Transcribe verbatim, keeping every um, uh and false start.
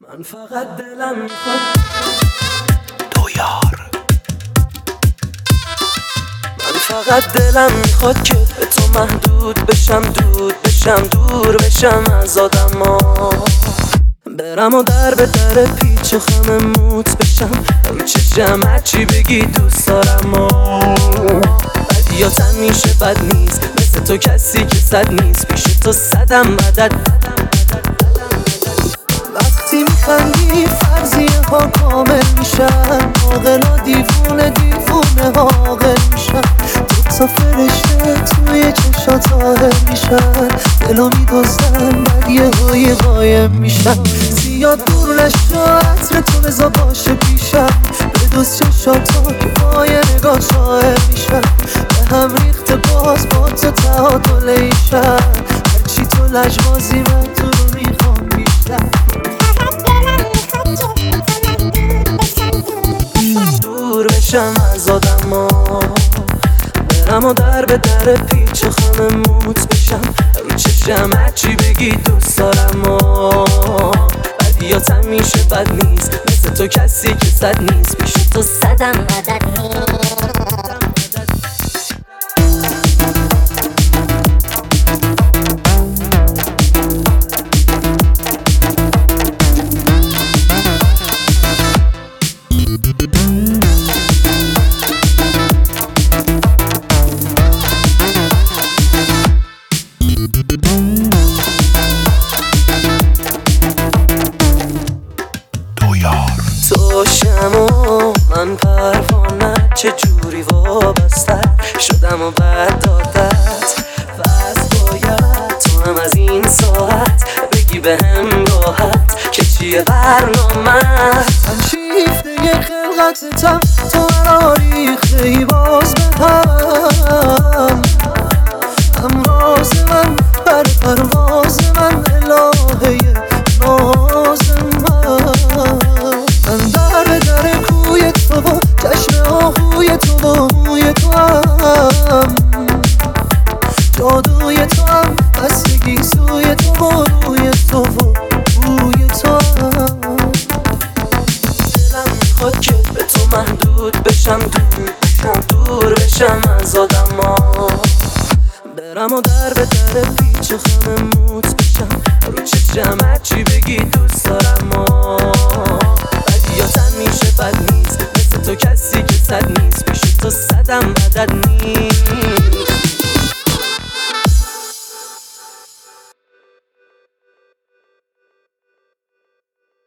من فقط دلم میخواد دو یار من فقط دلم میخواد که به تو محدود بشم، دود بشم، دور بشم از آدما، برم و در به در پیچ و خم موت بشم، رو چشم هرچی بگی دوست دارم و بدیاتم میشه بد نیست، مثل تو کسی که صد نیست، پیش تو صدم مدد. وقتی میخندی فرضیه ها کامل میشن، عاقلا دیوونه دیوونه عاقل میشن، دوتا فرشته توی چشات ظاهر میشن، دلو میدوزن بعد یه های قایم میشن. زیاد دور نشو عطر تو بزا باشه پیشم، بدوز چشاتا که با یه نگاه شاعر میشن، به هم ریخته باز با تو تعادل ایشن، هرچی تو لجبازی من تو رو میخوام بیشتر. دور بشم از آدما، برم و در به در پیچ و خم موت بشم، رو چشم هرچی بگی دوست دارم و بدیاتم میشه بد نیست، مثل تو کسی که صد نیست، پیش تو صدم مدد نیست. تو شمع من پروانه چجوری وابسته شدم و بعد دادت، پس باید تو هم از این ساعت بگی به هم راحت که چیه برنامت. من شیفته یه خلقتتم، تو مرا ریخته ای باز بدم، هم راز من بر پرواز من الهه ناز من، من در به در کوی تو و چشم آهوی تو و موی تو هم، جادوی تو هم، بستگی سوی تو و روی تو و بوی تو هم. دلم میخواد که به تو محدود بشم، دور بشم، دور بشم از آدما، برم و در به در پیچ و خم موت بشم، رو چشم هرچی بگی دوست دارم